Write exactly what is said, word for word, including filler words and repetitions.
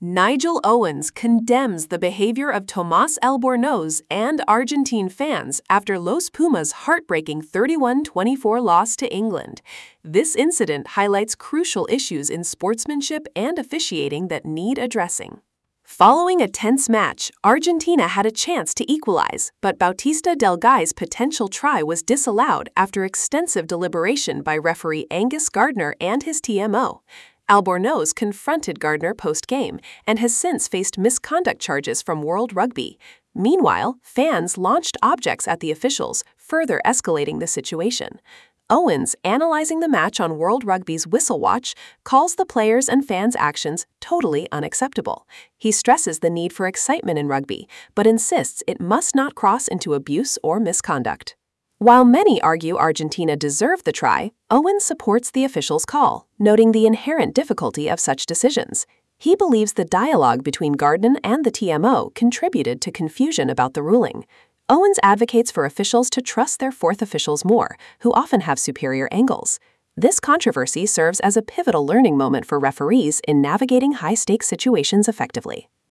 Nigel Owens condemns the behavior of Tomás Albornoz and Argentine fans after Los Pumas' heartbreaking thirty-one twenty-four loss to England. This incident highlights crucial issues in sportsmanship and officiating that need addressing. Following a tense match, Argentina had a chance to equalize, but Bautista del Guy's potential try was disallowed after extensive deliberation by referee Angus Gardner and his T M O. Albornoz confronted Gardner post-game and has since faced misconduct charges from World Rugby. Meanwhile, fans launched objects at the officials, further escalating the situation. Owens, analyzing the match on World Rugby's Whistle Watch, calls the players' and fans' actions totally unacceptable. He stresses the need for excitement in rugby, but insists it must not cross into abuse or misconduct. While many argue Argentina deserved the try, Owens supports the officials' call, noting the inherent difficulty of such decisions. He believes the dialogue between Gardner and the T M O contributed to confusion about the ruling. Owens advocates for officials to trust their fourth officials more, who often have superior angles. This controversy serves as a pivotal learning moment for referees in navigating high-stakes situations effectively.